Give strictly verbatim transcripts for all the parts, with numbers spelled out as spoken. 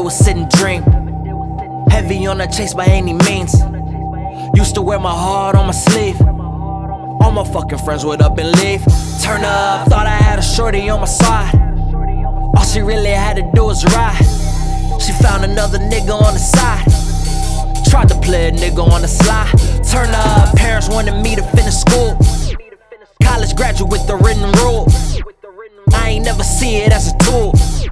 was sit and dream. Heavy on the chase by any means. Used to wear my heart on my sleeve. All my fucking friends would up and leave. Turn up, thought I had a shorty on my side. All she really had to do was ride. She found another nigga on the side. Tried to play a nigga on the slide. Turn up, parents wanted me to finish school. College graduate with the written rule. I ain't never see it as a tool,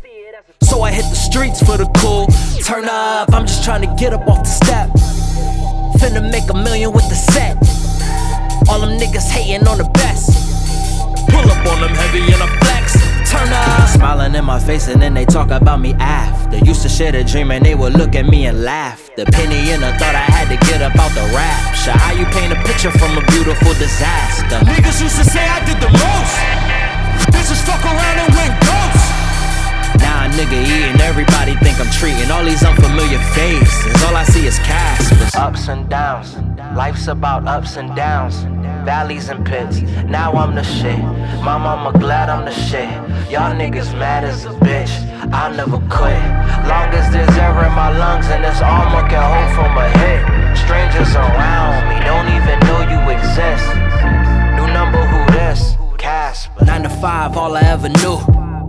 so I hit the streets for the cool. Turn up, I'm just trying to get up off the step. Finna make a million with the set. All them niggas hating on the best. Pull up on them heavy in a flex. Turn up, smiling in my face and then they talk about me after. Used to share the dream and they would look at me and laugh. The penny in the thought I had to get up out the rap. Sure, how you paint a picture from a beautiful disaster? Niggas used to say I did the most. Bitches fuck around and went ghost. Now a nigga eating, everybody think I'm treating all these unfamiliar faces. All I see is Caspers. Ups and downs, life's about ups and downs, valleys and pits. Now I'm the shit, my mama glad I'm the shit. Y'all niggas mad as a bitch, I'll never quit. Long as there's air in my lungs and this armor can hold from a hit. Strangers around me don't even know you exist. New number, who this? Casper. Nine to five, all I ever knew.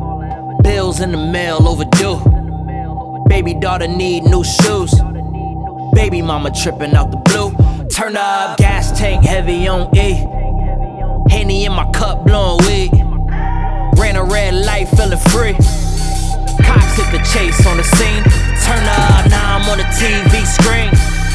Bills in the mail overdue. Baby daughter need new shoes. Baby mama tripping out the blue. Turn up, gas tank heavy on E. Henny in my cup blowing weed. Ran a red light feeling free. Cops hit the chase on the scene. Turn up, now I'm on the T V screen.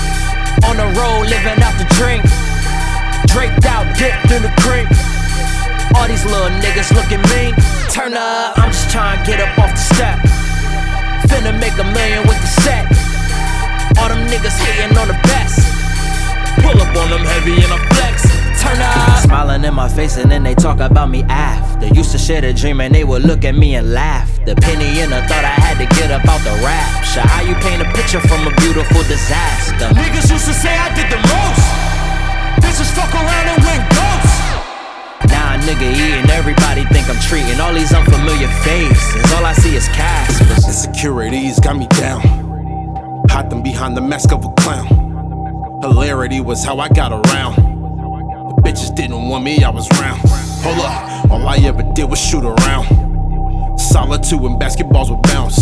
On the road living out the dream. Draped out, dipped in the cream. All these little niggas looking mean. Turn up, I'm just trying to get up off the step. Finna make a million with the set. All them niggas hating on the best. Pull up on them heavy in a flex. Turn up, smiling in my face and then they talk about me after. Used to share the dream and they would look at me and laugh. The penny in the thought I had to get up out the rap. Sure, how you paint a picture from a beautiful disaster? Niggas used to say I did the most. Bitches fuck around and went ghost. Now a nigga eating, everybody think I'm treating all these unfamiliar faces. All I see is Caspers. Insecurities got me down. Hide them behind the mask of a clown. Hilarity was how I got around. The bitches didn't want me, I was round. Hold up, all I ever did was shoot around. Solitude and basketballs would bounce.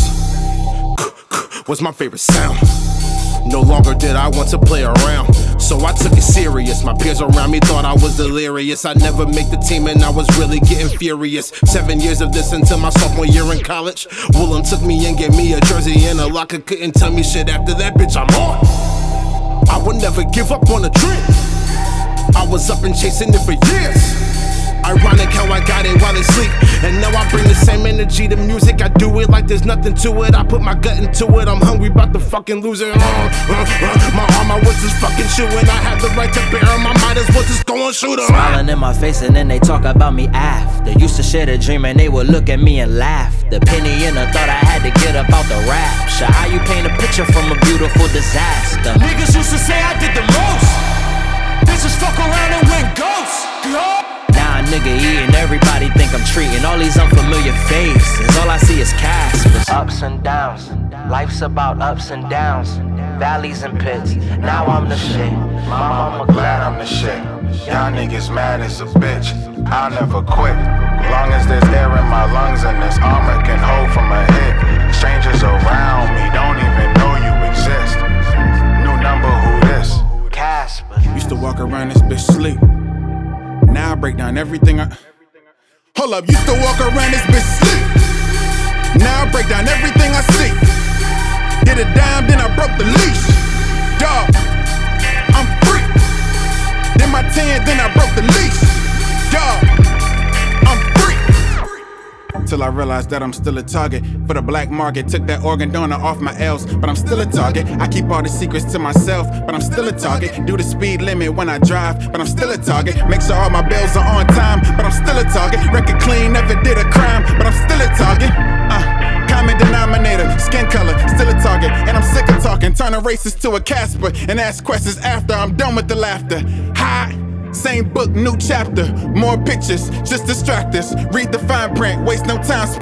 Was my favorite sound. No longer did I want to play around, so I took it serious. My peers around me thought I was delirious. I'd never make the team and I was really getting furious. Seven years of this until my sophomore year in college. Willem took me and gave me a jersey and a locker. Couldn't tell me shit after that, bitch, I'm on. I would never give up on a dream. I was up and chasing it for years. Ironic how I got it while they sleep. And now I bring the same energy to music. I do it like there's nothing to it. I put my gut into it. I'm hungry, about to fucking lose it. uh, uh, uh, My arm, I was just fucking chewing. I had the right to bear him. I might as well just go and shoot him. Smiling in my face and then they talk about me after. Used to share the dream and they would look at me and laugh. The penny in the thought I had to get up out the rap. Sure, how you paint a picture from a beautiful disaster? Niggas used to say I did the most. Bitches fuck around and went ghost. Now a nigga eating, everybody think I'm treating all these unfamiliar faces. All I see is Caspers. Ups and downs, life's about ups and downs, valleys and pits. Now I'm the shit, my mama glad I'm the shit. Y'all niggas mad as a bitch, I'll never quit. Long as there's air in my lungs and this armor can hold from a hit. Strangers around me don't even know you exist. New number, who this? Casper. Used to walk around this bitch sleep. Now I break down everything I. Hold up, used to walk around this bitch sleep. Now I break down everything I see. Hit a dime, then I broke the leash. Dog, I'm free. Then my ten, then I broke the leash. Dog, I'm free. Till I realized that I'm still a target for the black market. Took that organ donor off my L's, but I'm still a target. I keep all the secrets to myself, but I'm still a target. Do the speed limit when I drive, but I'm still a target. Make sure all my bills are on time, but I'm still a target. Record clean, never did a crime, but I'm still a target. Uh, common denominator, skin color, still a target. And I'm sick of talking, turn a racist to a Casper and ask questions after I'm done with the laughter. Hi. Same book, new chapter, more pictures, just distract us. Read the fine print, waste no time.